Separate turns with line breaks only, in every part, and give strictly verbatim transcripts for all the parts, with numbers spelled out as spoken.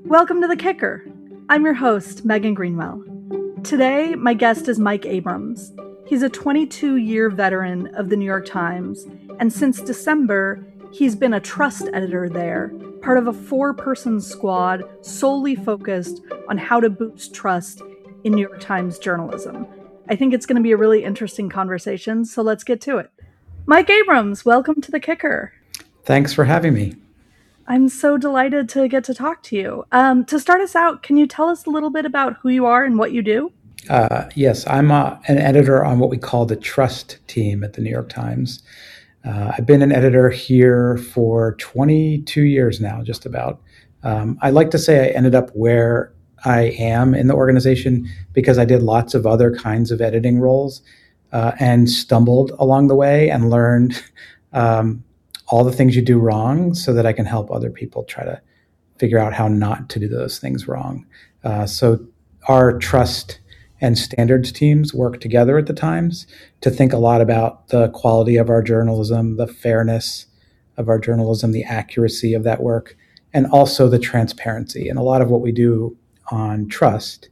Welcome to The Kicker. I'm your host, Megan Greenwell. Today, my guest is Mike Abrams. He's a twenty-two-year veteran of the New York Times, and since December, he's been a trust editor there, part of a four-person squad solely focused on how to boost trust in New York Times journalism. I think it's going to be a really interesting conversation, so let's get to it. Mike Abrams, welcome to The Kicker.
Thanks for having me.
I'm so delighted to get to talk to you. Um, to start us out, can you tell us a little bit about who you are and what you do?
Uh, yes, I'm uh, an editor on what we call the Trust team at the New York Times. Uh, I've been an editor here for twenty-two years now, just about. Um, I like to say I ended up where I am in the organization because I did lots of other kinds of editing roles uh, and stumbled along the way and learned um, all the things you do wrong so that I can help other people try to figure out how not to do those things wrong. Uh, so our trust and standards teams work together at the Times to think a lot about the quality of our journalism, the fairness of our journalism, the accuracy of that work, and also the transparency. And a lot of what we do on trust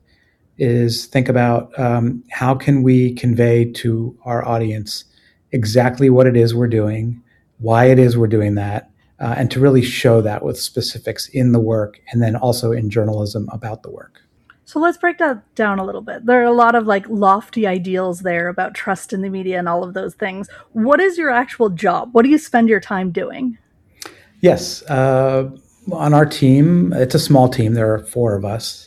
is think about um, how can we convey to our audience exactly what it is we're doing, why it is we're doing that, uh, and to really show that with specifics in the work and then also in journalism about the work.
So let's break that down a little bit. There are a lot of like lofty ideals there about trust in the media and all of those things. What is your actual job? What do you spend your time doing?
Yes, uh, on our team, it's a small team. There are four of us.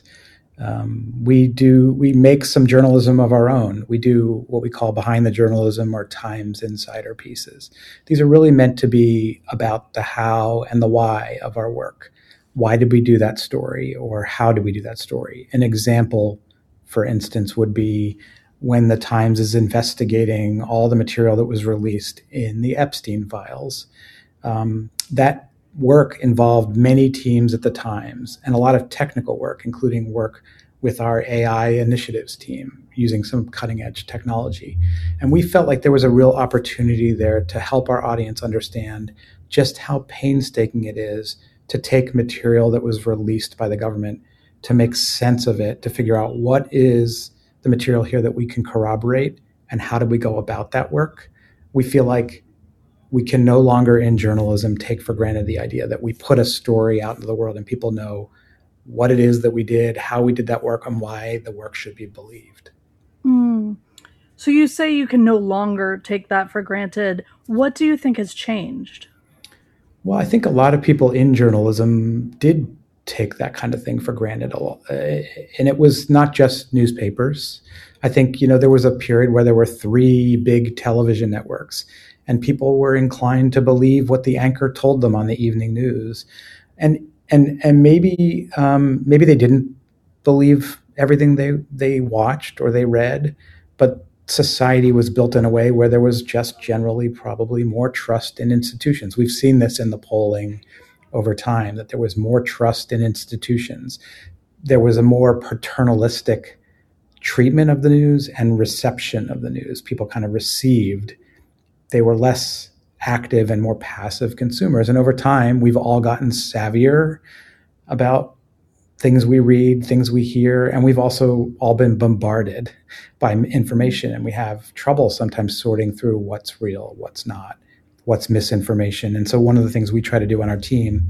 Um, we do, we make some journalism of our own. We do what we call behind the journalism or Times Insider pieces. These are really meant to be about the how and the why of our work. Why did we do that story, or how did we do that story? An example, for instance, would be when the Times is investigating all the material that was released in the Epstein files. Um, that work involved many teams at the Times and a lot of technical work, including work with our A I initiatives team using some cutting edge technology. And we felt like there was a real opportunity there to help our audience understand just how painstaking it is to take material that was released by the government, to make sense of it, to figure out what is the material here that we can corroborate and how do we go about that work. We feel like we can no longer in journalism take for granted the idea that we put a story out into the world and people know what it is that we did, how we did that work, and why the work should be believed.
Mm. So you say you can no longer take that for granted. What do you think has changed?
Well, I think a lot of people in journalism did take that kind of thing for granted a lot. And it was not just newspapers. I think, you know, there was a period where there were three big television networks and people were inclined to believe what the anchor told them on the evening news. And and and maybe um, maybe they didn't believe everything they, they watched or they read, but society was built in a way where there was just generally probably more trust in institutions. We've seen this in the polling over time, that there was more trust in institutions. There was a more paternalistic treatment of the news and reception of the news. People kind of received. They were less active and more passive consumers. And over time, we've all gotten savvier about things we read, things we hear, and we've also all been bombarded by information, and we have trouble sometimes sorting through what's real, what's not, what's misinformation. And so one of the things we try to do on our team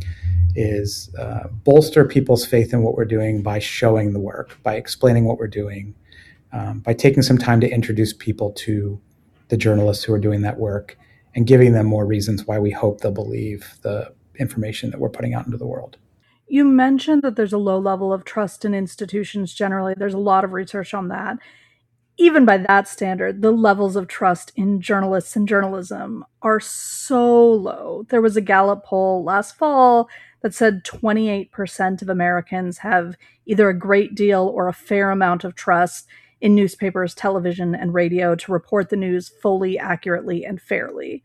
is uh, bolster people's faith in what we're doing by showing the work, by explaining what we're doing, um, by taking some time to introduce people to the journalists who are doing that work and giving them more reasons why we hope they'll believe the information that we're putting out into the world.
You mentioned that there's a low level of trust in institutions generally. There's a lot of research on that. Even by that standard, the levels of trust in journalists and journalism are so low. There was a Gallup poll last fall that said twenty-eight percent of Americans have either a great deal or a fair amount of trust in newspapers, television, and radio to report the news fully, accurately, and fairly.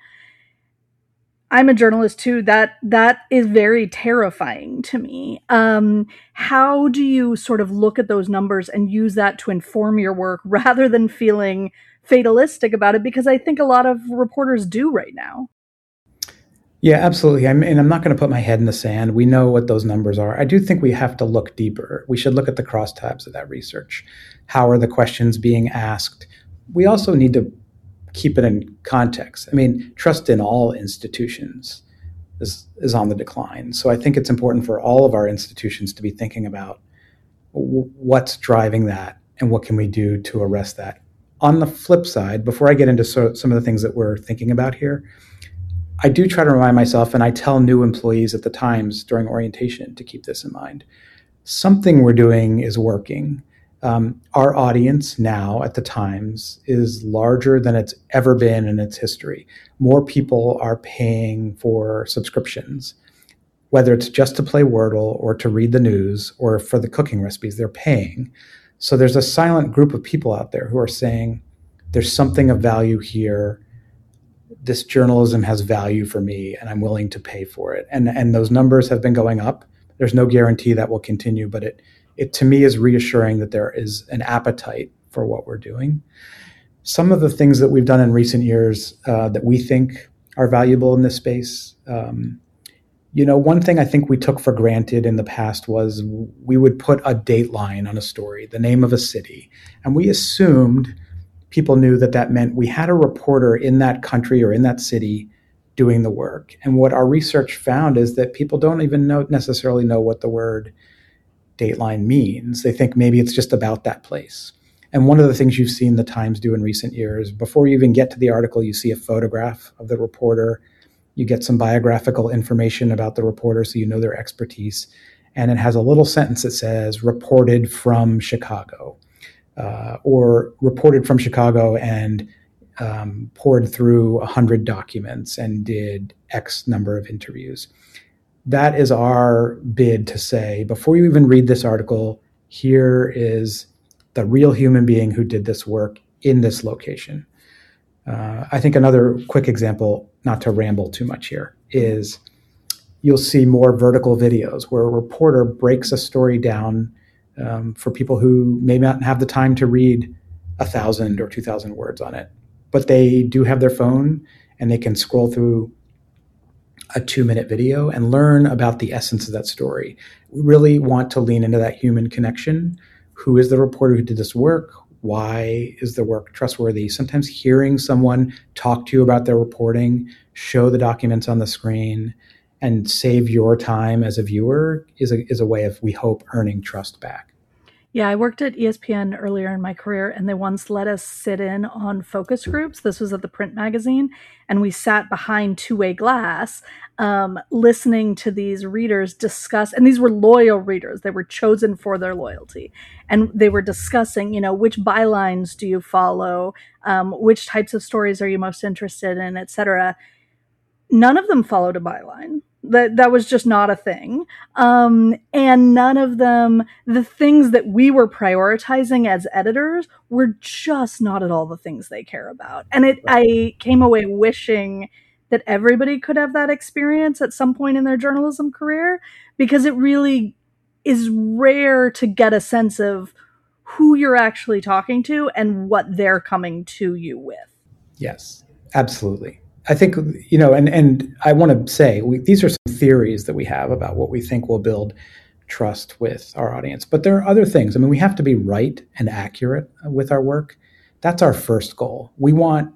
I'm a journalist too. That that is very terrifying to me. Um, how do you sort of look at those numbers and use that to inform your work rather than feeling fatalistic about it? Because I think a lot of reporters do right now.
Yeah, absolutely. I'm, and I'm not going to put my head in the sand. We know what those numbers are. I do think we have to look deeper. We should look at the crosstabs of that research. How are the questions being asked? We also need to keep it in context. I mean, trust in all institutions is, is on the decline. So I think it's important for all of our institutions to be thinking about w- what's driving that and what can we do to arrest that. On the flip side, before I get into so, some of the things that we're thinking about here, I do try to remind myself, and I tell new employees at the Times during orientation to keep this in mind. Something we're doing is working. Um, our audience now at the Times is larger than it's ever been in its history. More people are paying for subscriptions, whether it's just to play Wordle or to read the news or for the cooking recipes, they're paying. So there's a silent group of people out there who are saying, there's something of value here. This journalism has value for me and I'm willing to pay for it. And and those numbers have been going up. There's no guarantee that will continue, but it it to me is reassuring that there is an appetite for what we're doing. Some of the things that we've done in recent years uh, that we think are valuable in this space, um, you know, one thing I think we took for granted in the past was we would put a dateline on a story, the name of a city, and we assumed people knew that that meant we had a reporter in that country or in that city doing the work. And what our research found is that people don't even know necessarily know what the word dateline means. They think maybe it's just about that place. And one of the things you've seen the Times do in recent years, before you even get to the article, you see a photograph of the reporter. You get some biographical information about the reporter so you know their expertise. And it has a little sentence that says, reported from Chicago. Uh, or reported from Chicago and um, poured through one hundred documents and did X number of interviews. That is our bid to say, before you even read this article, here is the real human being who did this work in this location. Uh, I think another quick example, not to ramble too much here, is you'll see more vertical videos where a reporter breaks a story down Um, for people who may not have the time to read a thousand or two thousand words on it, but they do have their phone and they can scroll through a two minute video and learn about the essence of that story. We really want to lean into that human connection. Who is the reporter who did this work? Why is the work trustworthy? Sometimes hearing someone talk to you about their reporting, show the documents on the screen, and save your time as a viewer is a, is a way of, we hope, earning trust back.
Yeah, I worked at E S P N earlier in my career, and they once let us sit in on focus groups. This was at the print magazine, and we sat behind two-way glass, um, listening to these readers discuss, and these were loyal readers. They were chosen for their loyalty, and they were discussing, you know, which bylines do you follow, um, which types of stories are you most interested in, et cetera. None of them followed a byline. That that was just not a thing. Um, and none of them, the things that we were prioritizing as editors were just not at all the things they care about. And it, I came away wishing that everybody could have that experience at some point in their journalism career, because it really is rare to get a sense of who you're actually talking to and what they're coming to you with.
Yes, absolutely. I think, you know, and, and I want to say we, these are some theories that we have about what we think will build trust with our audience. But there are other things. I mean, we have to be right and accurate with our work. That's our first goal. We want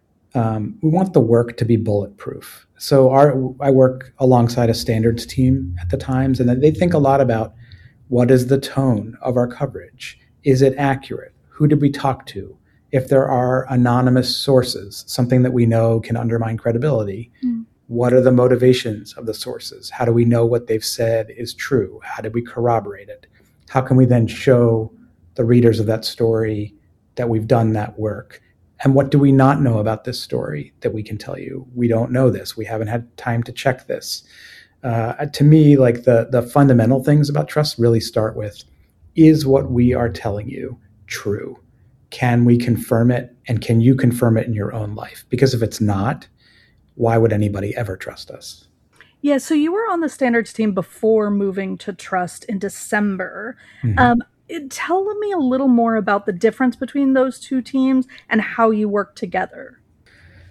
um, we want the work to be bulletproof. So our I work alongside a standards team at the Times, and they think a lot about what is the tone of our coverage? Is it accurate? Who did we talk to? If there are anonymous sources, something that we know can undermine credibility, mm. what are the motivations of the sources? How do we know what they've said is true? How did we corroborate it? How can we then show the readers of that story that we've done that work? And what do we not know about this story that we can tell you? We don't know this. We haven't had time to check this. Uh, to me, like the, the fundamental things about trust really start with, is what we are telling you true? Can we confirm it? And can you confirm it in your own life? Because if it's not, why would anybody ever trust us?
Yeah, so you were on the standards team before moving to Trust in December. Mm-hmm. Um, tell me a little more about the difference between those two teams and how you work together.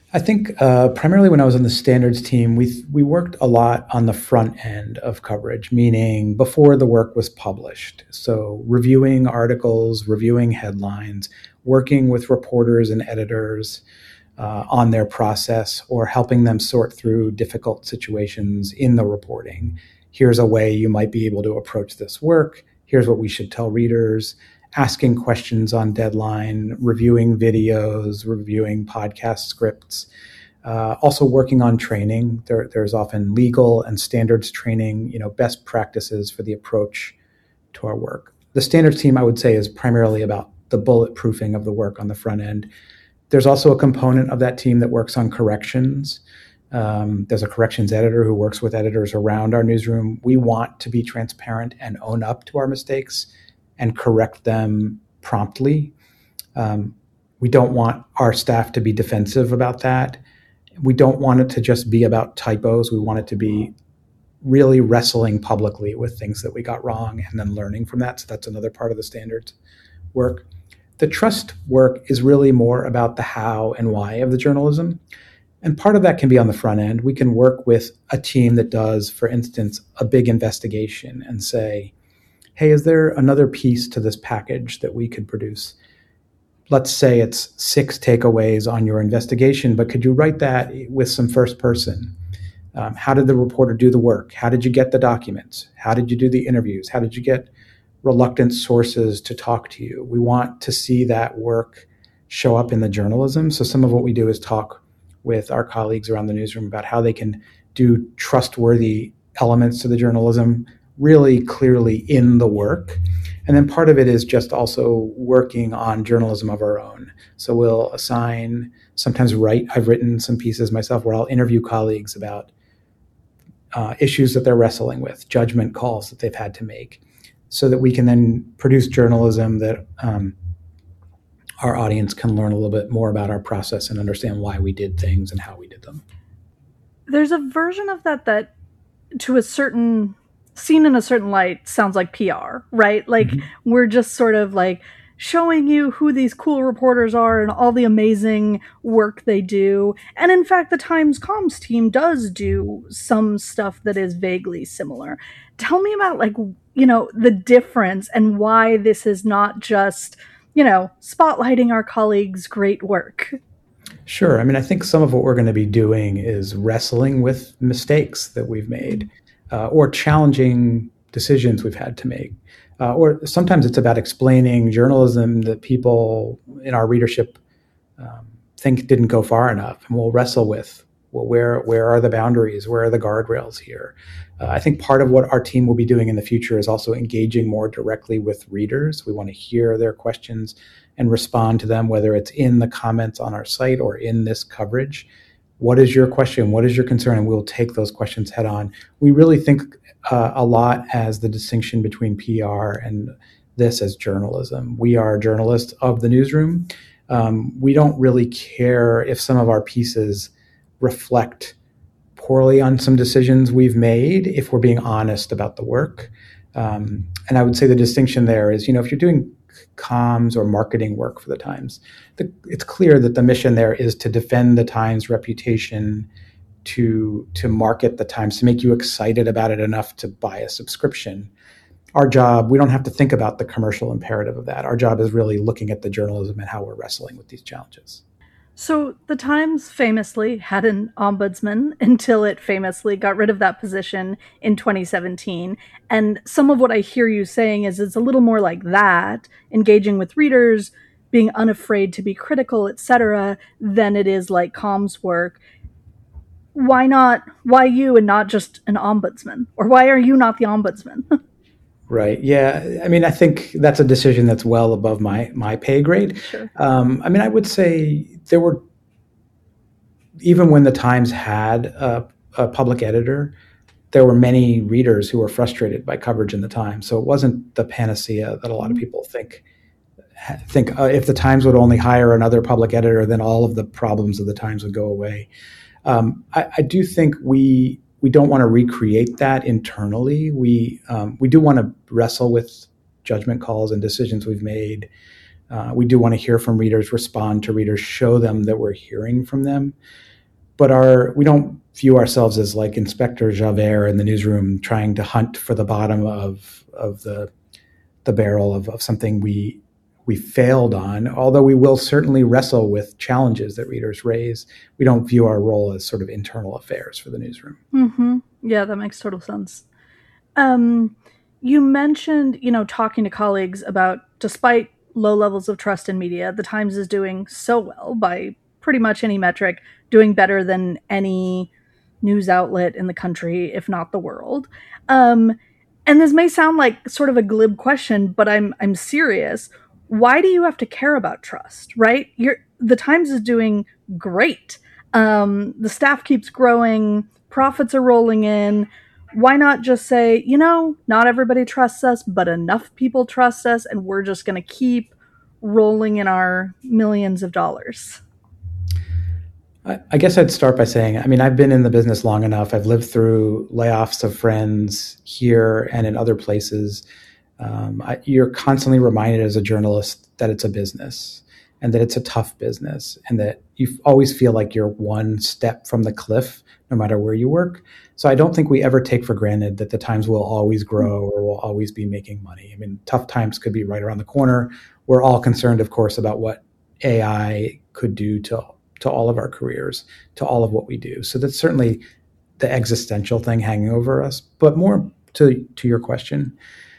I think uh, primarily when I was on the standards team, we we worked a lot on the front end of coverage, meaning before the work was published. So reviewing articles, reviewing headlines, working with reporters and editors uh, on their process, or helping them sort through difficult situations in the reporting. Here's a way you might be able to approach this work. Here's what we should tell readers. Asking questions on deadline, reviewing videos, reviewing podcast scripts, uh, also working on training. There, there's often legal and standards training, you know, best practices for the approach to our work. The standards team, I would say, is primarily about the bulletproofing of the work on the front end. There's also a component of that team that works on corrections. Um, there's a corrections editor who works with editors around our newsroom. We want to be transparent and own up to our mistakes and correct them promptly. Um, we don't want our staff to be defensive about that. We don't want it to just be about typos. We want it to be really wrestling publicly with things that we got wrong and then learning from that. So that's another part of the standards work. The trust work is really more about the how and why of the journalism. And part of that can be on the front end. We can work with a team that does, for instance, a big investigation and say, hey, is there another piece to this package that we could produce? Let's say it's six takeaways on your investigation, but could you write that with some first person? Um, how did the reporter do the work? How did you get the documents? How did you do the interviews? How did you get reluctant sources to talk to you? We want to see that work show up in the journalism. So some of what we do is talk with our colleagues around the newsroom about how they can do trustworthy elements to the journalism really clearly in the work. And then part of it is just also working on journalism of our own. So we'll assign, sometimes write, I've written some pieces myself where I'll interview colleagues about uh, issues that they're wrestling with, judgment calls that they've had to make, so that we can then produce journalism that um, our audience can learn a little bit more about our process and understand why we did things and how we did them.
There's a version of that that, to a certain seen in a certain light, sounds like P R, right? Like mm-hmm. we're just sort of like showing you who these cool reporters are and all the amazing work they do. And in fact, the Times Comms team does do some stuff that is vaguely similar. Tell me about, like, you know, the difference and why this is not just, you know, spotlighting our colleagues' great work.
Sure. I mean, I think some of what we're going to be doing is wrestling with mistakes that we've made. Uh, or challenging decisions we've had to make. Uh, or sometimes it's about explaining journalism that people in our readership um, think didn't go far enough. And we'll wrestle with, well, where where are the boundaries? Where are the guardrails here? Uh, I think part of what our team will be doing in the future is also engaging more directly with readers. We want to hear their questions and respond to them, whether it's in the comments on our site or in this coverage. What is your question? What is your concern? And we'll take those questions head on. We really think uh, a lot as the distinction between P R and this as journalism. We are journalists of the newsroom. Um, we don't really care if some of our pieces reflect poorly on some decisions we've made, if we're being honest about the work. Um, and I would say the distinction there is, you know, if you're doing comms or marketing work for the Times, the, it's clear that the mission there is to defend the Times reputation, to to market the Times, to make you excited about it enough to buy a subscription. Our job, we don't have to think about the commercial imperative of that. Our job is really looking at the journalism and how we're wrestling with these challenges.
So the Times famously had an ombudsman until it famously got rid of that position in twenty seventeen. And some of what I hear you saying is it's a little more like that, engaging with readers, being unafraid to be critical, et cetera, than it is like comms work. Why not, why you and not just an ombudsman? Or why are you not the ombudsman?
Right. Yeah. I mean, I think that's a decision that's well above my my pay grade.
Sure.
Um, I mean, I would say there were, even when the Times had a, a public editor, there were many readers who were frustrated by coverage in the Times. So it wasn't the panacea that a lot of people think. Think uh, if the Times would only hire another public editor, then all of the problems of the Times would go away. Um, I, I do think we. We don't want to recreate that internally. We um, we do want to wrestle with judgment calls and decisions we've made. Uh, we do want to hear from readers, respond to readers, show them that we're hearing from them. But our we don't view ourselves as like Inspector Javert in the newsroom trying to hunt for the bottom of of the the barrel of, of something we we failed on, although we will certainly wrestle with challenges that readers raise. We don't view our role as sort of internal affairs for the newsroom.
Mm-hmm. Yeah, that makes total sense. Um, you mentioned, you know, talking to colleagues about, despite low levels of trust in media, the Times is doing so well by pretty much any metric, doing better than any news outlet in the country, if not the world. Um, and this may sound like sort of a glib question, but I'm I'm serious. Why do you have to care about trust, right? You're, the Times is doing great. Um, the staff keeps growing, profits are rolling in. Why not just say, you know, not everybody trusts us, but enough people trust us, and we're just going to keep rolling in our millions of dollars?
I guess I'd start by saying, I mean, I've been in the business long enough. I've lived through layoffs of friends here and in other places. Um, I, you're constantly reminded as a journalist that it's a business and that it's a tough business and that you always feel like you're one step from the cliff, no matter where you work. So I don't think we ever take for granted that the Times will always grow or will always be making money. I mean, tough times could be right around the corner. We're all concerned, of course, about what A I could do to to all of our careers, to all of what we do. So that's certainly the existential thing hanging over us. But more to, to your question,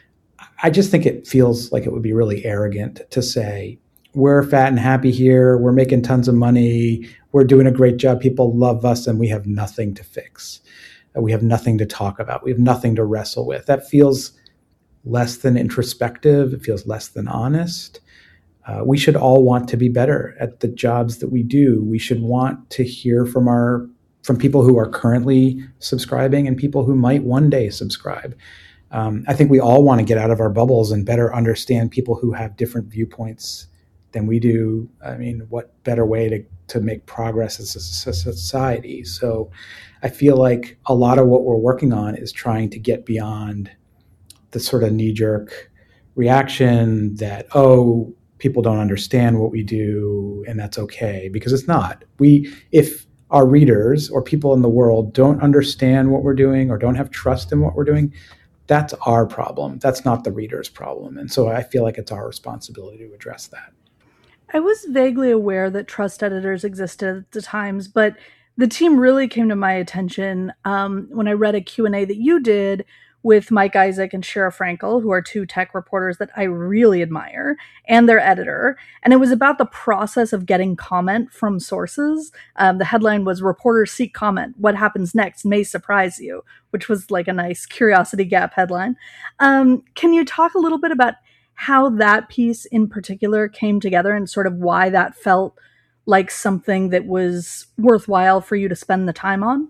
I just think it feels like it would be really arrogant to say, we're fat and happy here, we're making tons of money, we're doing a great job, people love us, and we have nothing to fix. We have nothing to talk about. We have nothing to wrestle with. That feels less than introspective. It feels less than honest. Uh, we should all want to be better at the jobs that we do. We should want to hear from our from people who are currently subscribing and people who might one day subscribe. Um, I think we all want to get out of our bubbles and better understand people who have different viewpoints than we do. I mean, what better way to, to make progress as a society? So I feel like a lot of what we're working on is trying to get beyond the sort of knee-jerk reaction that, oh, people don't understand what we do, and that's okay, because it's not. We, if our readers or people in the world don't understand what we're doing or don't have trust in what we're doing, that's our problem. That's not the reader's problem. And so I feel like it's our responsibility to address that.
I was vaguely aware that trust editors existed at the Times, but the team really came to my attention um, when I read a Q and A that you did with Mike Isaac and Shara Frankel, who are two tech reporters that I really admire, and their editor. And it was about the process of getting comment from sources. Um, the headline was "Reporters Seek Comment. What happens next may surprise you," which was like a nice Curiosity Gap headline. Um, can you talk a little bit about how that piece in particular came together and sort of why that felt like something that was worthwhile for you to spend the time on?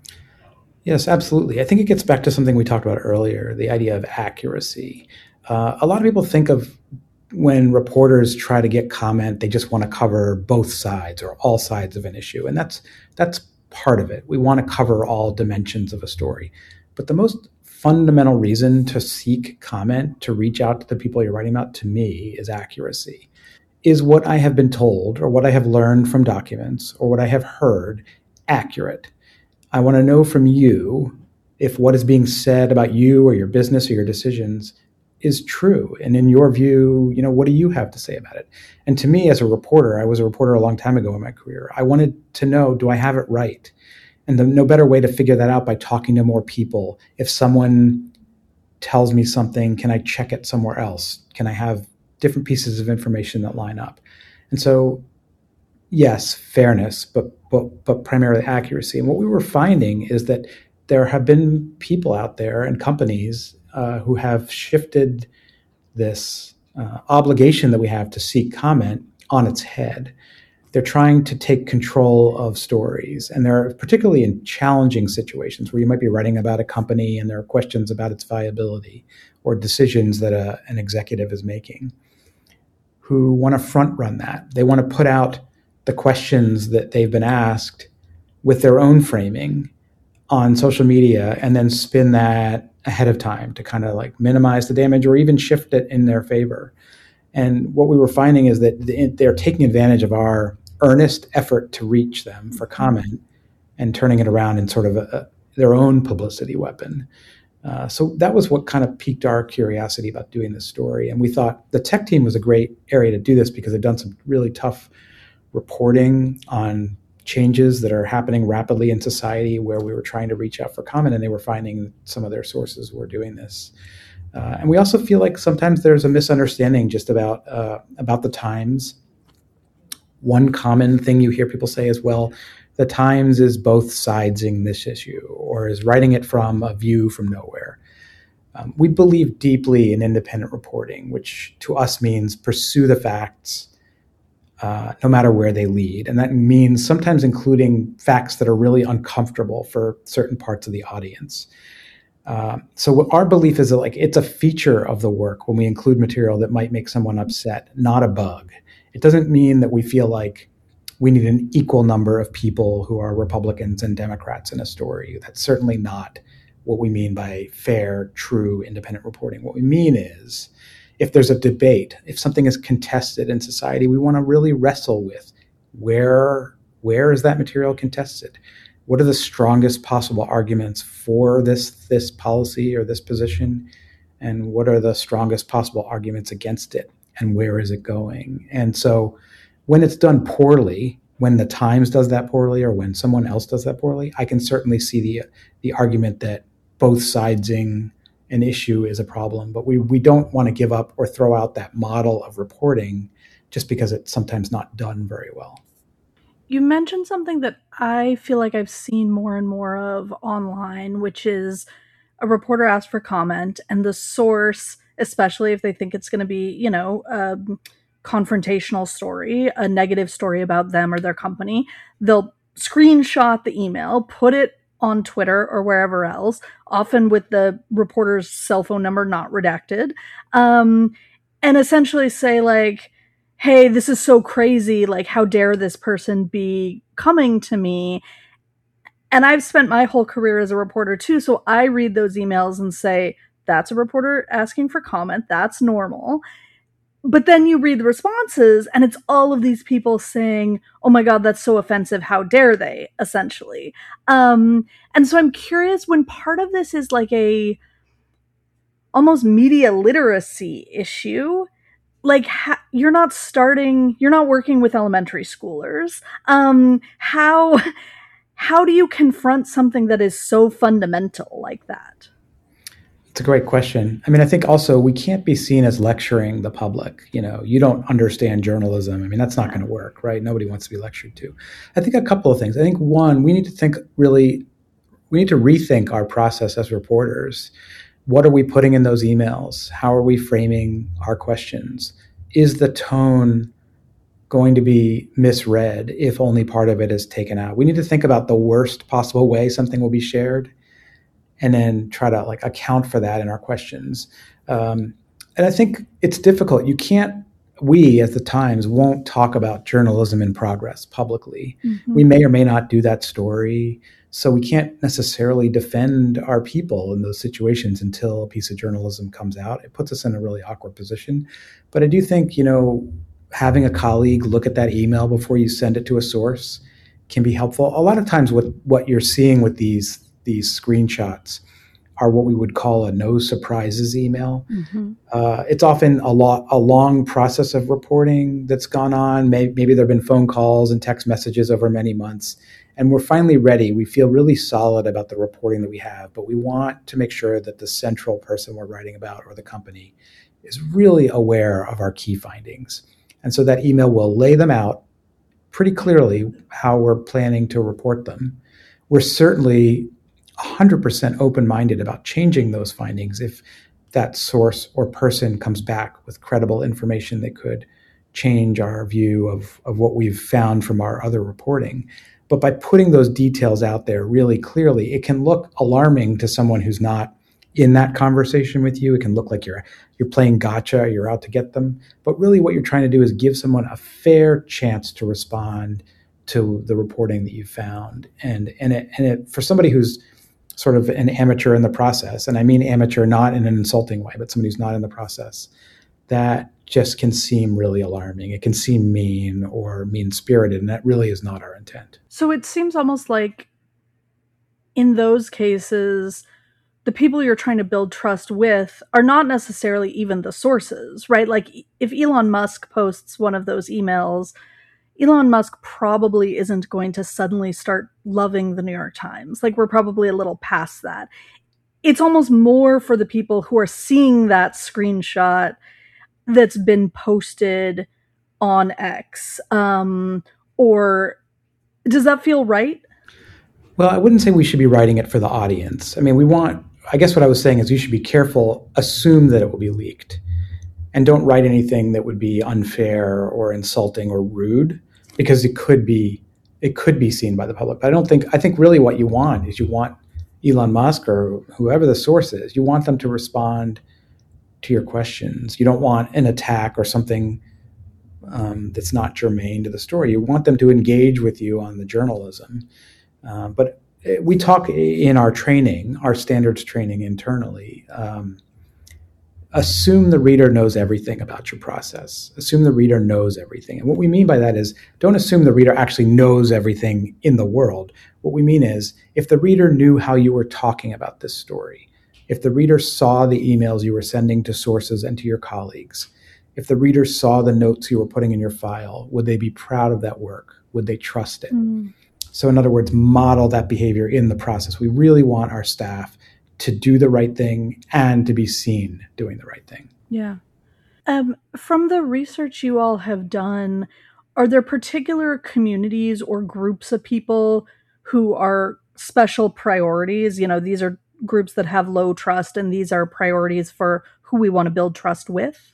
Yes, absolutely. I think it gets back to something we talked about earlier, the idea of accuracy. Uh, a lot of people think of when reporters try to get comment, they just want to cover both sides or all sides of an issue. And that's that's part of it. We want to cover all dimensions of a story. But the most fundamental reason to seek comment, to reach out to the people you're writing about, to me, is accuracy. Is what I have been told or what I have learned from documents or what I have heard accurate? I want to know from you if what is being said about you or your business or your decisions is true. And in your view, you know, what do you have to say about it? And to me, as a reporter, I was a reporter a long time ago in my career. I wanted to know, do I have it right? And the, no better way to figure that out by talking to more people. If someone tells me something, can I check it somewhere else? Can I have different pieces of information that line up? And so, yes, fairness, but but but primarily accuracy. And what we were finding is that there have been people out there and companies uh, who have shifted this uh, obligation that we have to seek comment on its head. They're trying to take control of stories, and they're particularly in challenging situations where you might be writing about a company and there are questions about its viability or decisions that a, an executive is making, who want to front run that. They want to put out the questions that they've been asked with their own framing on social media and then spin that ahead of time to kind of like minimize the damage or even shift it in their favor. And what we were finding is that they're taking advantage of our earnest effort to reach them for comment and turning it around in sort of a, a, their own publicity weapon. Uh, so that was what kind of piqued our curiosity about doing this story. And we thought the tech team was a great area to do this because they've done some really tough reporting on changes that are happening rapidly in society where we were trying to reach out for comment, and they were finding some of their sources were doing this. Uh, and we also feel like sometimes there's a misunderstanding just about uh, about the Times. One common thing you hear people say is, well, the Times is both sidesing this issue or is writing it from a view from nowhere. Um, we believe deeply in independent reporting, which to us means pursue the facts uh, no matter where they lead. And that means sometimes including facts that are really uncomfortable for certain parts of the audience. Uh, so our belief is that like it's a feature of the work when we include material that might make someone upset, not a bug. It doesn't mean that we feel like we need an equal number of people who are Republicans and Democrats in a story. That's certainly not what we mean by fair, true, independent reporting. What we mean is if there's a debate, if something is contested in society, we want to really wrestle with where, where is that material contested? What are the strongest possible arguments for this, this policy or this position? And what are the strongest possible arguments against it? And where is it going? And so when it's done poorly, when the Times does that poorly or when someone else does that poorly, I can certainly see the the argument that both sidesing an issue is a problem. But we, we don't want to give up or throw out that model of reporting just because it's sometimes not done very well.
You mentioned something that I feel like I've seen more and more of online, which is a reporter asks for comment and the source, especially if they think it's going to be, you know, um, confrontational story, a negative story about them or their company, they'll screenshot the email, put it on Twitter or wherever else, often with the reporter's cell phone number not redacted, um, and essentially say like, hey, this is so crazy, like how dare this person be coming to me? And I've spent my whole career as a reporter too, so I read those emails and say, that's a reporter asking for comment, that's normal. But then you read the responses and it's all of these people saying, oh my God, that's so offensive. How dare they, essentially. Um, and so I'm curious when part of this is like a almost media literacy issue, like ha- you're not starting, you're not working with elementary schoolers. Um, how, how do you confront something that is so fundamental like that?
It's a great question. I mean, I think also we can't be seen as lecturing the public. You know, you don't understand journalism. I mean, that's not going to work, right? Nobody wants to be lectured to. I think a couple of things. I think one, we need to think really, we need to rethink our process as reporters. What are we putting in those emails? How are we framing our questions? Is the tone going to be misread if only part of it is taken out? We need to think about the worst possible way something will be shared, and then try to like account for that in our questions. Um, and I think it's difficult. You can't, we as the Times won't talk about journalism in progress publicly. Mm-hmm. We may or may not do that story. So we can't necessarily defend our people in those situations until a piece of journalism comes out. It puts us in a really awkward position. But I do think, you know, having a colleague look at that email before you send it to a source can be helpful. A lot of times what, what you're seeing with these these screenshots are what we would call a no surprises email. Mm-hmm. Uh, it's often a lot, a long process of reporting that's gone on. Maybe, maybe there have been phone calls and text messages over many months, and we're finally ready. We feel really solid about the reporting that we have, but we want to make sure that the central person we're writing about or the company is really aware of our key findings. And so that email will lay them out pretty clearly how we're planning to report them. We're certainly one hundred percent open-minded about changing those findings if that source or person comes back with credible information that could change our view of, of what we've found from our other reporting. But by putting those details out there really clearly, it can look alarming to someone who's not in that conversation with you. It can look like you're you're playing gotcha, you're out to get them. But really what you're trying to do is give someone a fair chance to respond to the reporting that you found. And, and, it, and it, for somebody who's sort of an amateur in the process, and I mean amateur not in an insulting way, but somebody who's not in the process, that just can seem really alarming. It can seem mean or mean-spirited, and that really is not our intent.
So it seems almost like in those cases, the people you're trying to build trust with are not necessarily even the sources, right? Like if Elon Musk posts one of those emails, Elon Musk probably isn't going to suddenly start loving the New York Times. Like we're probably a little past that. It's almost more for the people who are seeing that screenshot that's been posted on X. Um, or does that feel right?
Well, I wouldn't say we should be writing it for the audience. I mean, we want, I guess what I was saying is you should be careful, assume that it will be leaked, and don't write anything that would be unfair or insulting or rude, because it could be, it could be seen by the public. But I don't think, I think really what you want is you want Elon Musk or whoever the source is, you want them to respond to your questions. You don't want an attack or something um, that's not germane to the story. You want them to engage with you on the journalism. Uh, but we talk in our training, our standards training internally, um, assume the reader knows everything about your process. Assume the reader knows everything. And what we mean by that is don't assume the reader actually knows everything in the world. What we mean is if the reader knew how you were talking about this story, if the reader saw the emails you were sending to sources and to your colleagues, if the reader saw the notes you were putting in your file, would they be proud of that work? Would they trust it? Mm. So in other words, model that behavior in the process. We really want our staff to do the right thing and to be seen doing the right thing.
Yeah. Um, from the research you all have done, are there particular communities or groups of people who are special priorities? You know, these are groups that have low trust, and these are priorities for who we want to build trust with?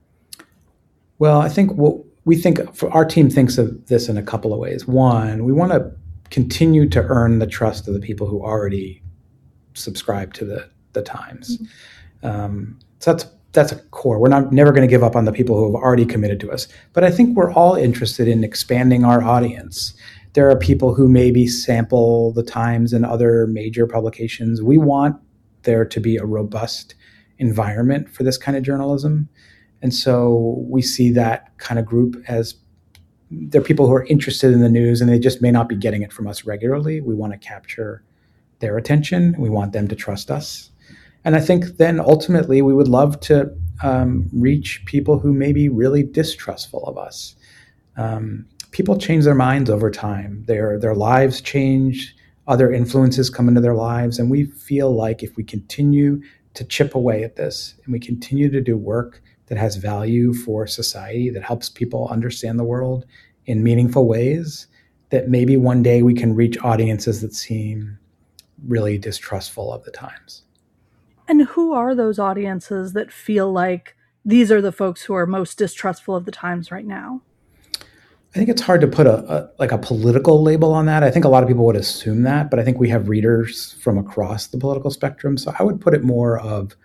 Well, I think what we think, for our team thinks of this in a couple of ways. One, we want to continue to earn the trust of the people who already subscribe to the, the Times. Mm-hmm. Um, so that's that's a core. We're not never going to give up on the people who have already committed to us. But I think we're all interested in expanding our audience. There are people who maybe sample the Times and other major publications. We want there to be a robust environment for this kind of journalism. And so we see that kind of group as they're people who are interested in the news and they just may not be getting it from us regularly. We want to capture their attention. We want them to trust us. And I think then ultimately we would love to um, reach people who may be really distrustful of us. Um, people change their minds over time. Their, their lives change. Other influences come into their lives. And we feel like if we continue to chip away at this and we continue to do work that has value for society, that helps people understand the world in meaningful ways, that maybe one day we can reach audiences that seem really distrustful of the Times.
And who are those audiences that feel like these are the folks who are most distrustful of the Times right now?
I think it's hard to put a, a like a political label on that. I think a lot of people would assume that, but I think we have readers from across the political spectrum. So I would put it more of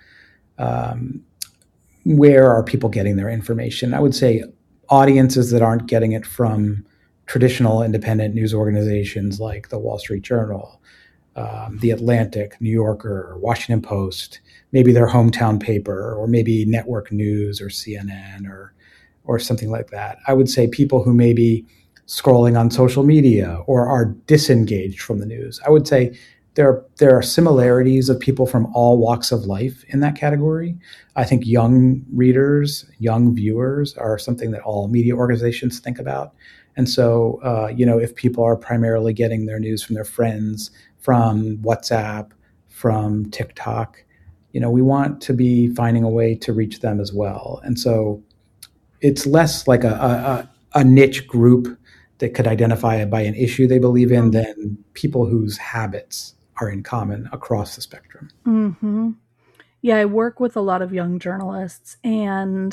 um, where are people getting their information? I would say audiences that aren't getting it from traditional independent news organizations like the Wall Street Journal, um, the Atlantic, New Yorker, Washington Post, maybe their hometown paper, or maybe network news or C N N or or something like that. I would say people who may be scrolling on social media or are disengaged from the news. I would say there, there are similarities of people from all walks of life in that category. I think young readers, young viewers are something that all media organizations think about. And so, uh, you know, if people are primarily getting their news from their friends, from WhatsApp, from TikTok, you know, we want to be finding a way to reach them as well. And so it's less like a, a, a niche group that could identify it by an issue they believe in than people whose habits are in common across the spectrum.
Mm-hmm. Yeah, I work with a lot of young journalists, and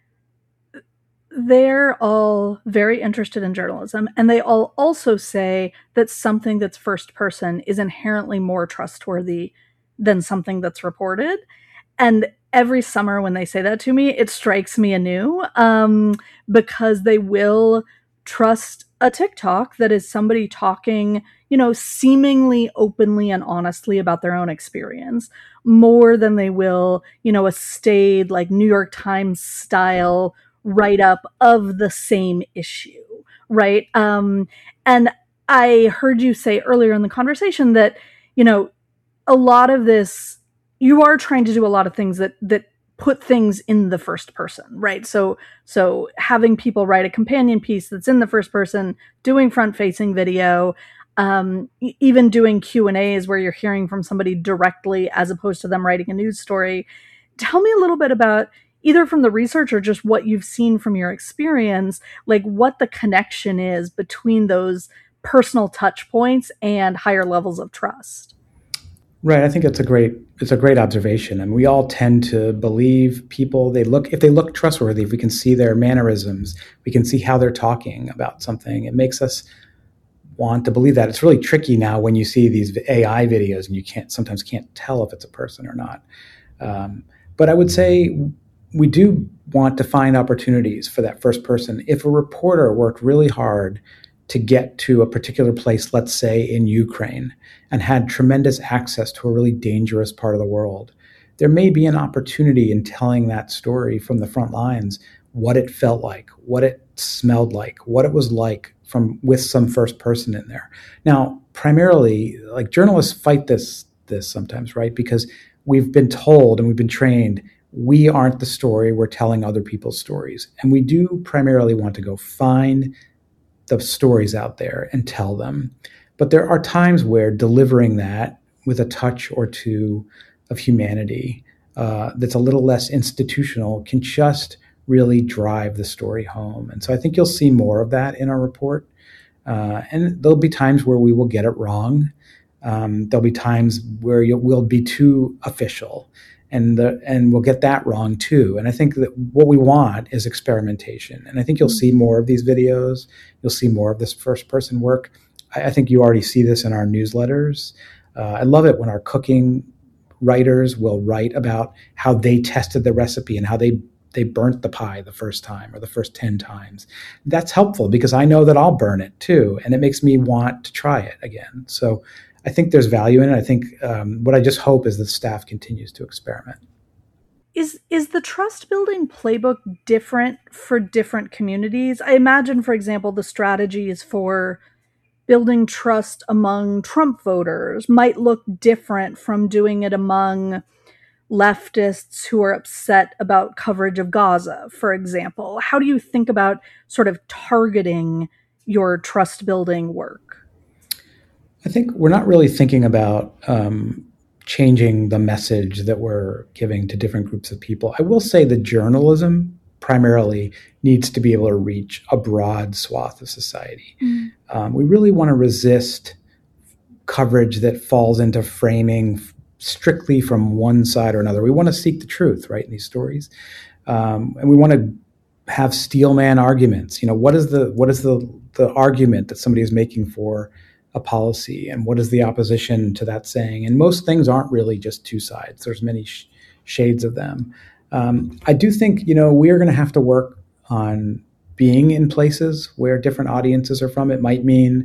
they're all very interested in journalism, and they all also say that something that's first person is inherently more trustworthy than something that's reported. And every summer when they say that to me, it strikes me anew, um, because they will trust a TikTok that is somebody talking, you know, seemingly openly and honestly about their own experience more than they will, you know, a staid, like New York Times style write up of the same issue, right? Um, and I heard you say earlier in the conversation that, you know, a lot of this, you are trying to do a lot of things that, that put things in the first person, right? So, so having people write a companion piece that's in the first person, doing front-facing video, um, even doing Q and A's where you're hearing from somebody directly as opposed to them writing a news story. Tell me a little bit about, either from the research or just what you've seen from your experience, like what the connection is between those personal touch points and higher levels of trust.
Right. I think it's a great it's a great observation. And we all tend to believe people, they look if they look trustworthy, if we can see their mannerisms, we can see how they're talking about something. It makes us want to believe that. It's really tricky now when you see these A I videos and you can't sometimes can't tell if it's a person or not. Um, but I would say we do want to find opportunities for that first person. If a reporter worked really hard to get to a particular place, let's say in Ukraine, and had tremendous access to a really dangerous part of the world, there may be an opportunity in telling that story from the front lines, what it felt like, what it smelled like, what it was like from with some first person in there. Now, primarily, like journalists fight this this sometimes, right? Because we've been told and we've been trained, we aren't the story, we're telling other people's stories. And we do primarily want to go find the stories out there and tell them. But there are times where delivering that with a touch or two of humanity uh, that's a little less institutional can just really drive the story home. And so I think you'll see more of that in our report. Uh, and there'll be times where we will get it wrong. Um, there'll be times where you will be too official. And the, and we'll get that wrong too. And I think that what we want is experimentation. And I think you'll see more of these videos. You'll see more of this first person work. I, I think you already see this in our newsletters. Uh, I love it when our cooking writers will write about how they tested the recipe and how they they burnt the pie the first time or the first ten times. That's helpful because I know that I'll burn it too. And it makes me want to try it again. So I think there's value in it. I think um, what I just hope is the staff continues to experiment.
Is is the trust building playbook different for different communities? I imagine, for example, the strategies for building trust among Trump voters might look different from doing it among leftists who are upset about coverage of Gaza, for example. How do you think about sort of targeting your trust building work?
I think we're not really thinking about um, changing the message that we're giving to different groups of people. I will say that journalism primarily needs to be able to reach a broad swath of society. Mm. Um, we really want to resist coverage that falls into framing strictly from one side or another. We want to seek the truth, right, in these stories. Um, and we want to have steel man arguments. You know, what is the what is the the argument that somebody is making for a policy, and what is the opposition to that saying? And most things aren't really just two sides. There's many sh- shades of them. Um, I do think, you know, we are going to have to work on being in places where different audiences are from. It might mean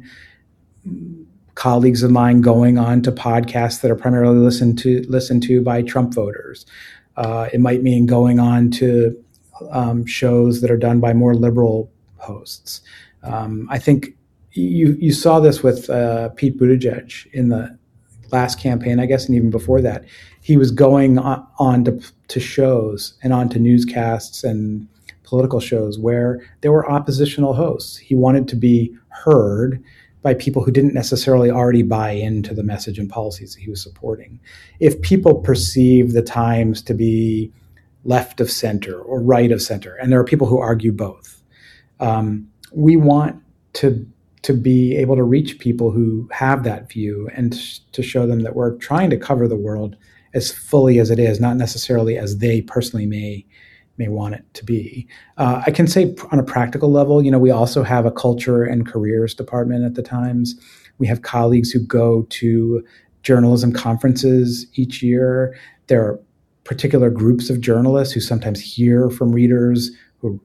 colleagues of mine going on to podcasts that are primarily listened to listened to by Trump voters. Uh, it might mean going on to um, shows that are done by more liberal hosts. Um, I think You you saw this with uh, Pete Buttigieg in the last campaign, I guess, and even before that. He was going on, on to, to shows and on to newscasts and political shows where there were oppositional hosts. He wanted to be heard by people who didn't necessarily already buy into the message and policies that he was supporting. If people perceive the Times to be left of center or right of center, and there are people who argue both, um, we want to to be able to reach people who have that view and to show them that we're trying to cover the world as fully as it is, not necessarily as they personally may may want it to be. Uh, I can say on a practical level, you know, we also have a culture and careers department at the Times. We have colleagues who go to journalism conferences each year. There are particular groups of journalists who sometimes hear from readers who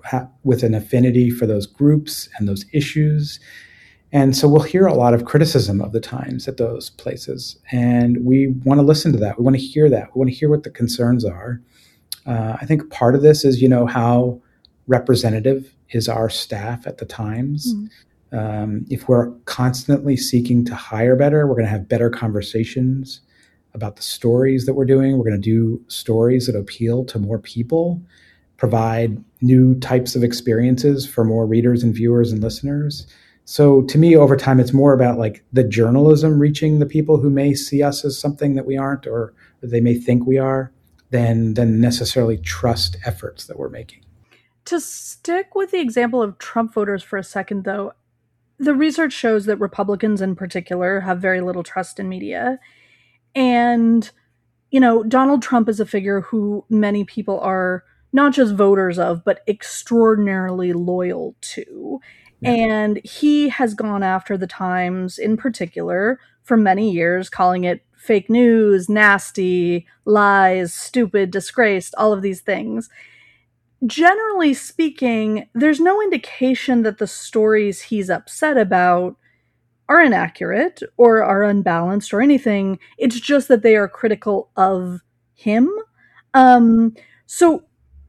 ha- with an affinity for those groups and those issues. And so we'll hear a lot of criticism of the Times at those places. And we want to listen to that. We want to hear that. We want to hear what the concerns are. Uh, I think part of this is, you know, how representative is our staff at the Times. Mm. Um, if we're constantly seeking to hire better, we're going to have better conversations about the stories that we're doing. We're going to do stories that appeal to more people, provide new types of experiences for more readers and viewers and listeners. So to me, over time, it's more about like the journalism reaching the people who may see us as something that we aren't, or they may think we are, than, than necessarily trust efforts that we're making.
To stick with the example of Trump voters for a second, though, the research shows that Republicans in particular have very little trust in media. And, you know, Donald Trump is a figure who many people are not just voters of, but extraordinarily loyal to. Yeah. And he has gone after the Times in particular for many years, calling it fake news, nasty, lies, stupid, disgraced, all of these things. Generally speaking, there's no indication that the stories he's upset about are inaccurate or are unbalanced or anything. It's just that they are critical of him. Um, so,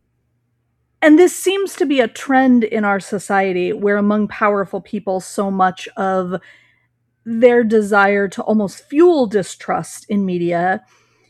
and this seems to be a trend in our society where among powerful people, so much of their desire to almost fuel distrust in media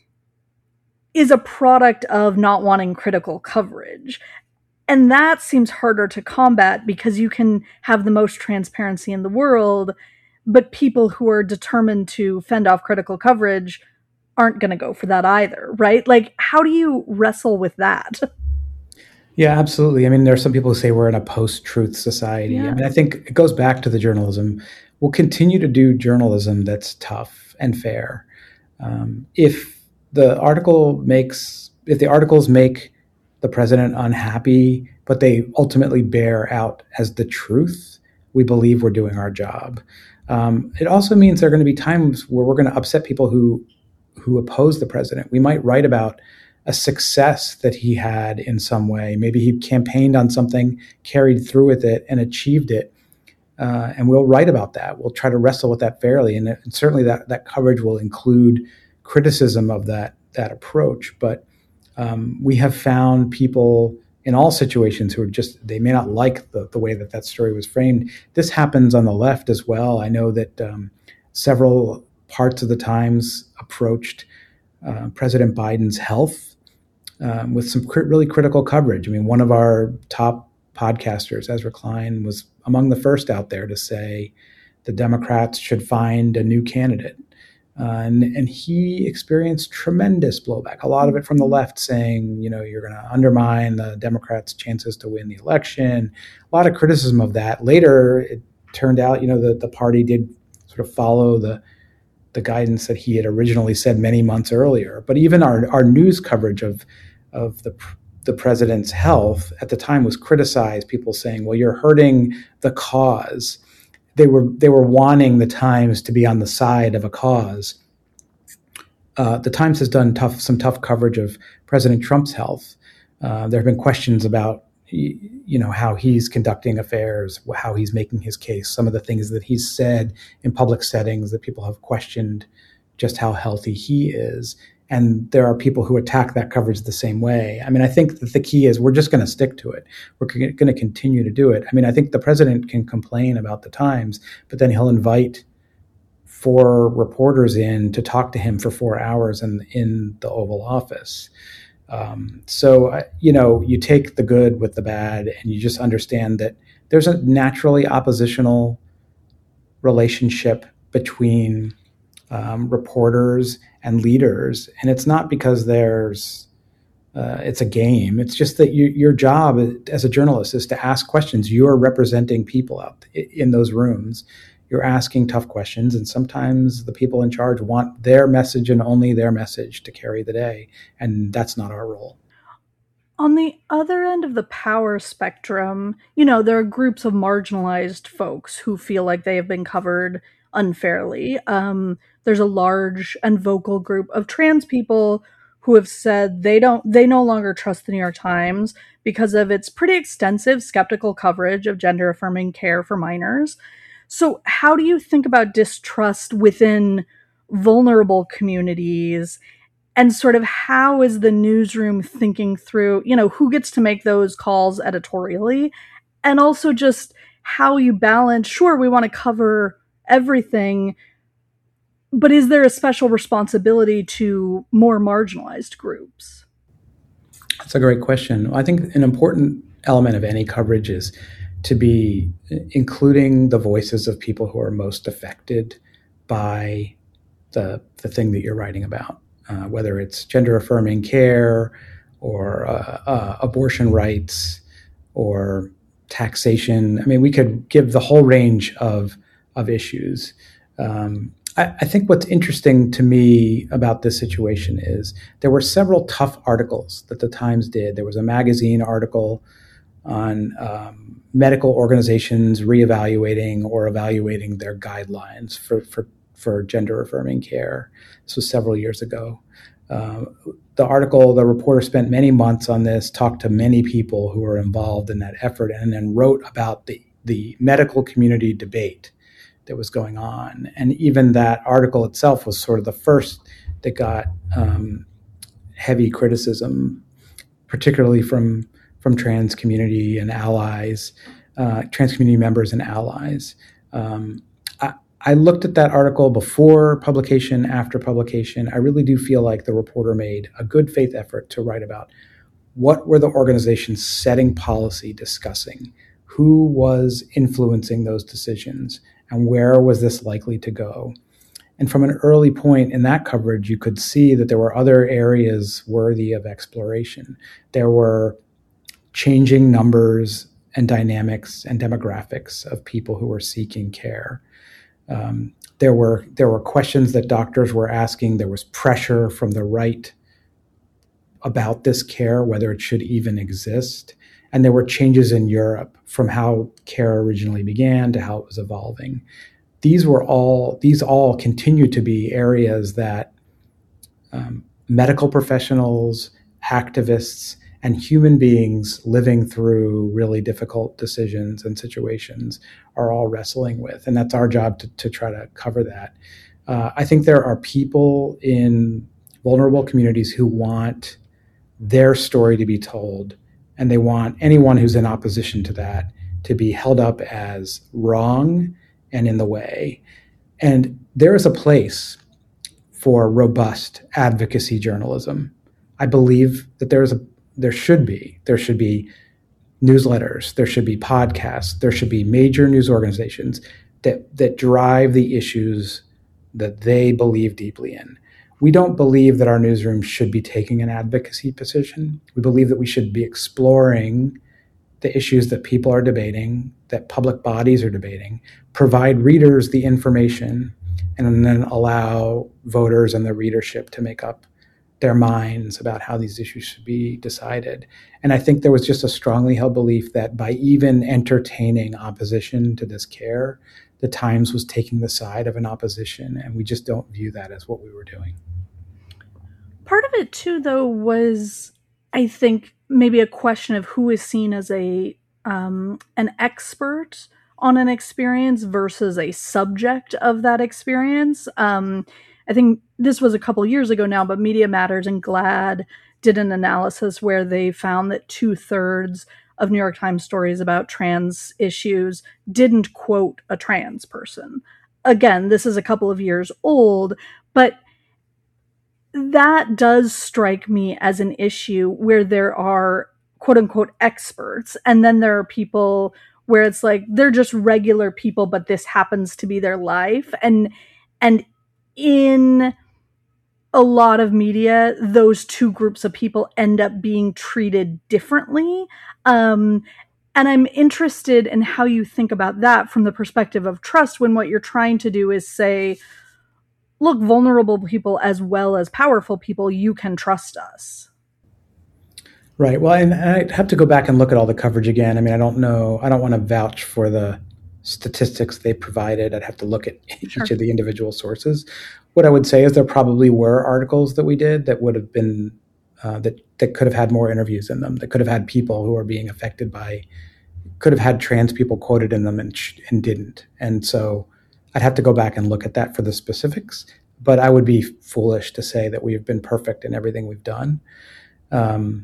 is a product of not wanting critical coverage. And that seems harder to combat because you can have the most transparency in the world, but people who are determined to fend off critical coverage aren't going to go for that either, right? Like, how do you wrestle with that?
Yeah, absolutely. I mean, there are some people who say we're in a post-truth society. Yeah. I mean, I think it goes back to the journalism. We'll continue to do journalism that's tough and fair. Um, if the article makes, if the articles make the president unhappy, but they ultimately bear out as the truth, we believe we're doing our job. Um, it also means there are going to be times where we're going to upset people who who oppose the president. We might write about a success that he had in some way. Maybe he campaigned on something, carried through with it, and achieved it. Uh, and we'll write about that. We'll try to wrestle with that fairly. And, it, and certainly that, that coverage will include criticism of that, that approach. But um, we have found people in all situations who are just, they may not like the, the way that that story was framed. This happens on the left as well. I know that um, several parts of the Times approached uh, President Biden's health um, with some cr- really critical coverage. I mean, one of our top podcasters, Ezra Klein, was among the first out there to say the Democrats should find a new candidate. Uh, and, and he experienced tremendous blowback, a lot of it from the left saying, you know, you're going to undermine the Democrats' chances to win the election. A lot of criticism of that. Later, it turned out, you know, that the party did sort of follow the the guidance that he had originally said many months earlier. But even our, our news coverage of of the the president's health at the time was criticized. People saying, well, you're hurting the cause. They were they were wanting the Times to be on the side of a cause. Uh, the Times has done tough some tough coverage of President Trump's health. Uh, there have been questions about you know how he's conducting affairs, how he's making his case, some of the things that he's said in public settings that people have questioned just how healthy he is. And there are people who attack that coverage the same way. I mean, I think that the key is we're just going to stick to it. We're going to continue to do it. I mean, I think the president can complain about the Times, but then he'll invite four reporters in to talk to him for four hours in, in the Oval Office. Um, so, you know, you take the good with the bad and you just understand that there's a naturally oppositional relationship between um, reporters and leaders. And it's not because there's, uh, it's a game. It's just that you, your job as a journalist is to ask questions. You're representing people out in those rooms. You're asking tough questions, and sometimes the people in charge want their message and only their message to carry the day, and that's not our role.
On the other end of the power spectrum, you know, there are groups of marginalized folks who feel like they have been covered unfairly. Um, there's a large and vocal group of trans people who have said they don't they no longer trust the New York Times because of its pretty extensive skeptical coverage of gender affirming care for minors. So how do you think about distrust within vulnerable communities, and sort of how is the newsroom thinking through, you know, who gets to make those calls editorially, and also just how you balance, sure, we want to cover everything, but is there a special responsibility to more marginalized groups?
That's a great question. I think an important element of any coverage is to be including the voices of people who are most affected by the, the thing that you're writing about, uh, whether it's gender affirming care or uh, uh, abortion rights or taxation. I mean, we could give the whole range of, of issues. Um, I, I think what's interesting to me about this situation is there were several tough articles that the Times did. There was a magazine article on um, medical organizations reevaluating or evaluating their guidelines for, for, for gender affirming care. This was several years ago. Uh, the article, the reporter spent many months on this, talked to many people who were involved in that effort, and then wrote about the, the medical community debate that was going on. And even that article itself was sort of the first that got um, heavy criticism, particularly from from trans community and allies, uh, trans community members and allies. Um, I, I looked at that article before publication, after publication. I really do feel like the reporter made a good faith effort to write about what were the organizations setting policy discussing, who was influencing those decisions, and where was this likely to go. And from an early point in that coverage, you could see that there were other areas worthy of exploration. There were changing numbers and dynamics and demographics of people who were seeking care. Um, there were there were questions that doctors were asking. There was pressure from the right about this care, whether it should even exist. And there were changes in Europe from how care originally began to how it was evolving. These were all these all continue to be areas that um, medical professionals, activists, and human beings living through really difficult decisions and situations are all wrestling with. And that's our job to, to try to cover that. Uh, I think there are people in vulnerable communities who want their story to be told, and they want anyone who's in opposition to that to be held up as wrong and in the way. And there is a place for robust advocacy journalism. I believe that there is a There should be. There should be newsletters. There should be podcasts. There should be major news organizations that, that drive the issues that they believe deeply in. We don't believe that our newsroom should be taking an advocacy position. We believe that we should be exploring the issues that people are debating, that public bodies are debating, provide readers the information, and then allow voters and the readership to make up their minds about how these issues should be decided. And I think there was just a strongly held belief that by even entertaining opposition to this care, the Times was taking the side of an opposition, and we just don't view that as what we were doing.
Part of it too, though, was, I think, maybe a question of who is seen as a um, an expert on an experience versus a subject of that experience. Um, I think this was a couple years ago now, but Media Matters and GLAAD did an analysis where they found that two thirds of New York Times stories about trans issues didn't quote a trans person. Again, this is a couple of years old, but that does strike me as an issue where there are quote unquote experts, and then there are people where it's like they're just regular people, but this happens to be their life. And and in a lot of media, those two groups of people end up being treated differently. Um, and I'm interested in how you think about that from the perspective of trust, when what you're trying to do is say, look, vulnerable people as well as powerful people, you can trust us.
Right. Well, and I'd have to go back and look at all the coverage again. I mean, I don't know. I don't want to vouch for the statistics they provided. I'd have to look at each
Sure.
of the individual sources. what I would say is there probably were articles that we did that would have been uh, that that could have had more interviews in them, that could have had people who are being affected by, could have had trans people quoted in them and and didn't. And so I'd have to go back and look at that for the specifics. But I would be foolish to say that we've been perfect in everything we've done. Um,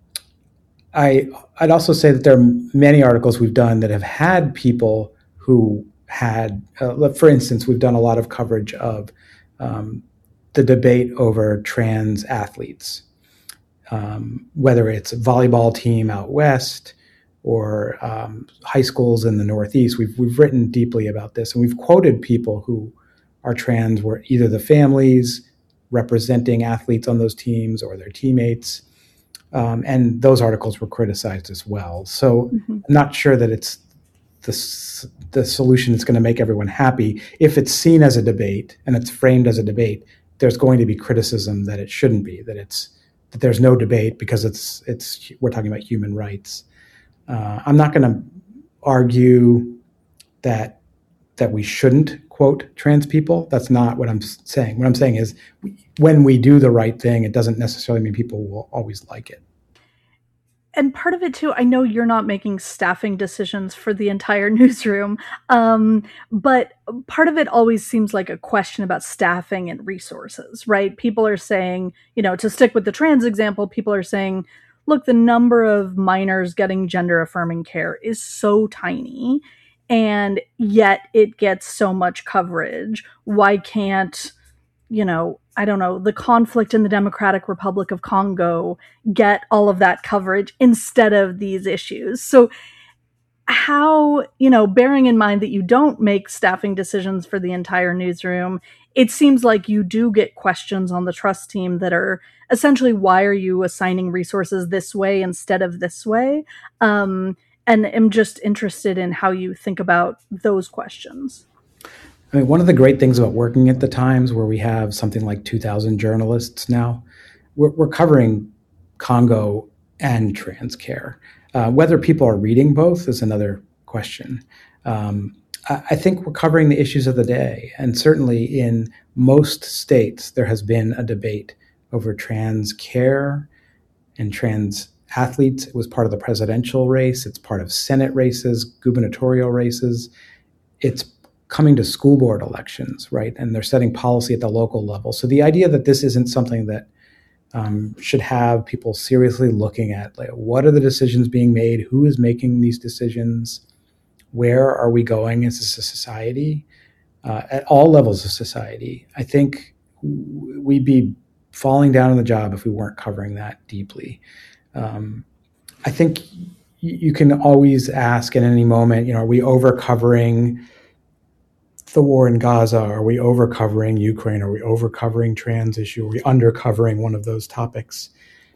I I'd also say that there are many articles we've done that have had people who had, uh, for instance, we've done a lot of coverage of um, the debate over trans athletes, um, whether it's a volleyball team out west or um, high schools in the Northeast. We've we've written deeply about this, and we've quoted people who are trans, were either the families representing athletes on those teams or their teammates. Um, and those articles were criticized as well. So mm-hmm. I'm not sure that it's the, the solution that's going to make everyone happy. If it's seen as a debate and it's framed as a debate, there's going to be criticism that it shouldn't be, that it's that there's no debate because it's it's we're talking about human rights. Uh, I'm not going to argue that that we shouldn't quote trans people. That's not what I'm saying. What I'm saying is when we do the right thing, it doesn't necessarily mean people will always like it.
And part of it too, I know you're not making staffing decisions for the entire newsroom, um, but part of it always seems like a question about staffing and resources, right? People are saying, you know, to stick with the trans example, people are saying, look, the number of minors getting gender affirming care is so tiny, and yet it gets so much coverage. Why can't, you know, I don't know, the conflict in the Democratic Republic of Congo get all of that coverage instead of these issues? So how, you know, bearing in mind that you don't make staffing decisions for the entire newsroom, it seems like you do get questions on the trust team that are essentially, why are you assigning resources this way instead of this way? Um, and I'm just interested in how you think about those questions.
I mean, one of the great things about working at the Times, where we have something like two thousand journalists now, we're, we're covering Congo and trans care. Uh, whether people are reading both is another question. Um, I, I think we're covering the issues of the day. And certainly in most states, there has been a debate over trans care and trans athletes. It was part of the presidential race. It's part of Senate races, gubernatorial races. It's coming to school board elections, right? And they're setting policy at the local level. So the idea that this isn't something that um, should have people seriously looking at, like, what are the decisions being made? Who is making these decisions? Where are we going as a society? Uh, at all levels of society, I think we'd be falling down on the job if we weren't covering that deeply. Um, I think you can always ask at any moment, you know, are we over covering the war in Gaza? Are we over covering Ukraine? Are we over covering trans issue? Are we under covering one of those topics?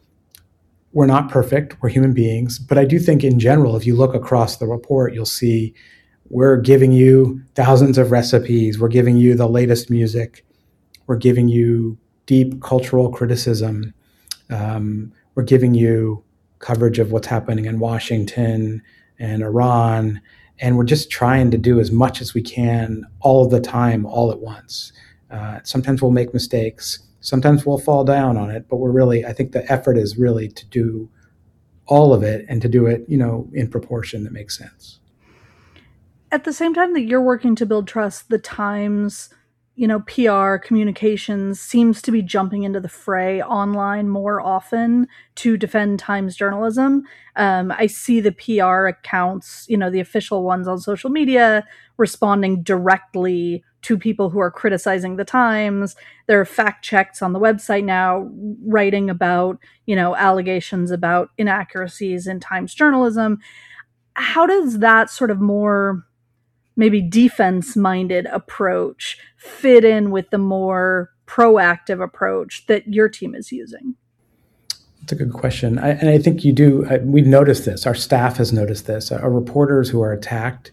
We're not perfect. We're human beings. But I do think in general, if you look across the report, you'll see we're giving you thousands of recipes. We're giving you the latest music. We're giving you deep cultural criticism. Um, we're giving you coverage of what's happening in Washington and Iran. And we're just trying to do as much as we can all of the time, all at once. Uh, sometimes we'll make mistakes. Sometimes we'll fall down on it. But we're really, I think the effort is really to do all of it and to do it, you know, in proportion that makes sense.
At the same time that you're working to build trust, the Times, you know, P R, communications seems to be jumping into the fray online more often to defend Times journalism. Um, I see the P R accounts, you know, the official ones on social media responding directly to people who are criticizing the Times. There are fact checks on the website now writing about, you know, allegations about inaccuracies in Times journalism. How does that sort of more maybe defense-minded approach fit in with the more proactive approach that your team is using?
That's a good question. I, and I think you do, I, we've noticed this. Our staff has noticed this. Our reporters who are attacked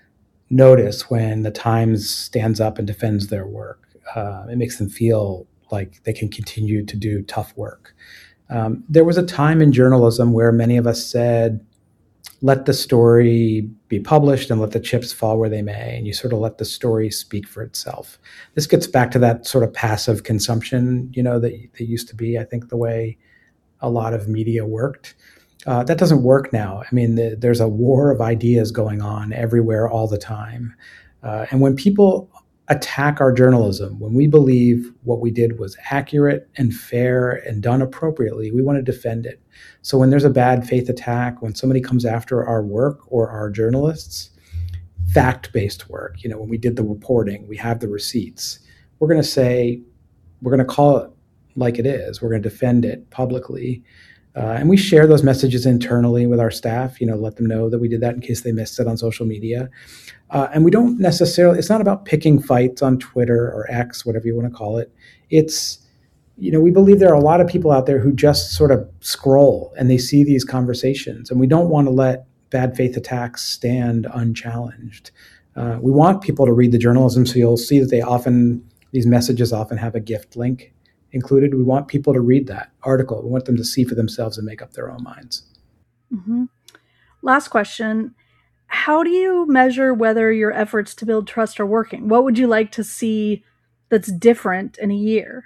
notice when the Times stands up and defends their work. Uh, it makes them feel like they can continue to do tough work. Um, there was a time in journalism where many of us said, let the story be published and let the chips fall where they may, and you sort of let the story speak for itself. This gets back to that sort of passive consumption, you know, that, that used to be, I think, the way a lot of media worked. Uh, that doesn't work now. I mean, the, there's a war of ideas going on everywhere all the time. Uh, and when people attack our journalism, when we believe what we did was accurate and fair and done appropriately, we want to defend it. So when there's a bad faith attack, when somebody comes after our work or our journalists, fact-based work, you know, when we did the reporting, we have the receipts, we're going to say, we're going to call it like it is. We're going to defend it publicly. Uh, and we share those messages internally with our staff, you know, let them know that we did that in case they missed it on social media. Uh, and we don't necessarily, it's not about picking fights on Twitter or X, whatever you want to call it. It's, you know, we believe there are a lot of people out there who just sort of scroll and they see these conversations, and we don't want to let bad faith attacks stand unchallenged. Uh, we want people to read the journalism, so you'll see that they often, these messages often have a gift link included. We want people to read that article. We want them to see for themselves and make up their own minds.
Mm-hmm. Last question. How do you measure whether your efforts to build trust are working? What would you like to see that's different in a year?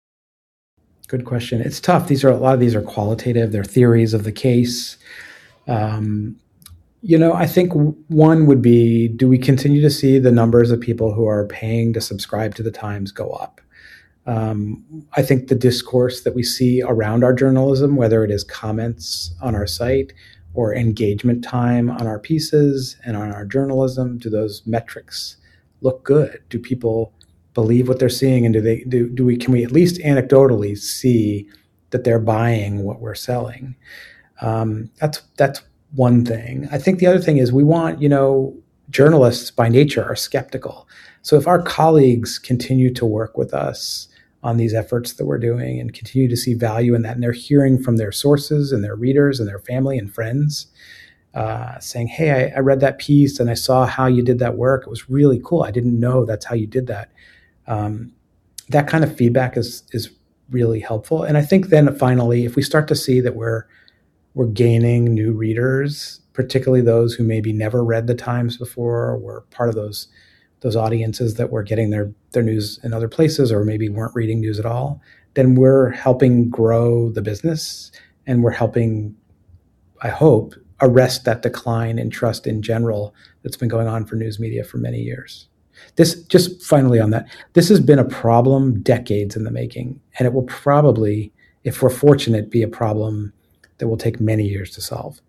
Good question. It's tough. These are, a lot of these are qualitative. They're theories of the case. Um, you know, I think one would be, do we continue to see the numbers of people who are paying to subscribe to the Times go up? Um, I think the discourse that we see around our journalism, whether it is comments on our site or engagement time on our pieces and on our journalism, do those metrics look good? Do people believe what they're seeing, and do they do, do we can we at least anecdotally see that they're buying what we're selling? Um, that's that's one thing. I think the other thing is we want, you know, journalists by nature are skeptical. So if our colleagues continue to work with us on these efforts that we're doing and continue to see value in that, and they're hearing from their sources and their readers and their family and friends uh, saying, hey, I, I read that piece and I saw how you did that work. It was really cool. I didn't know that's how you did that. Um, that kind of feedback is is really helpful. And I think then finally, if we start to see that we're we're gaining new readers, particularly those who maybe never read the Times before, or were part of those those audiences that were getting their, their news in other places or maybe weren't reading news at all, then we're helping grow the business, and we're helping, I hope, arrest that decline in trust in general that's been going on for news media for many years. This, just finally on that, this has been a problem decades in the making, and it will probably, if we're fortunate, be a problem that will take many years to solve.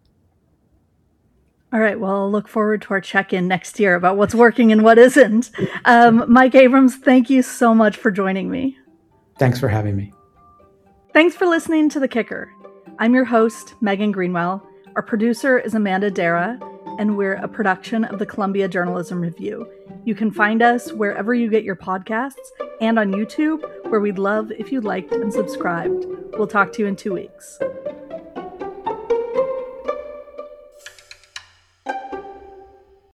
All right. Well, I'll look forward to our check-in next year about what's working and what isn't. Um, Mike Abrams, thank you so much for joining me.
Thanks for having me.
Thanks for listening to The Kicker. I'm your host, Megan Greenwell. Our producer is Amanda Dara, and we're a production of the Columbia Journalism Review. You can find us wherever you get your podcasts and on YouTube, where we'd love if you liked and subscribed. We'll talk to you in two weeks.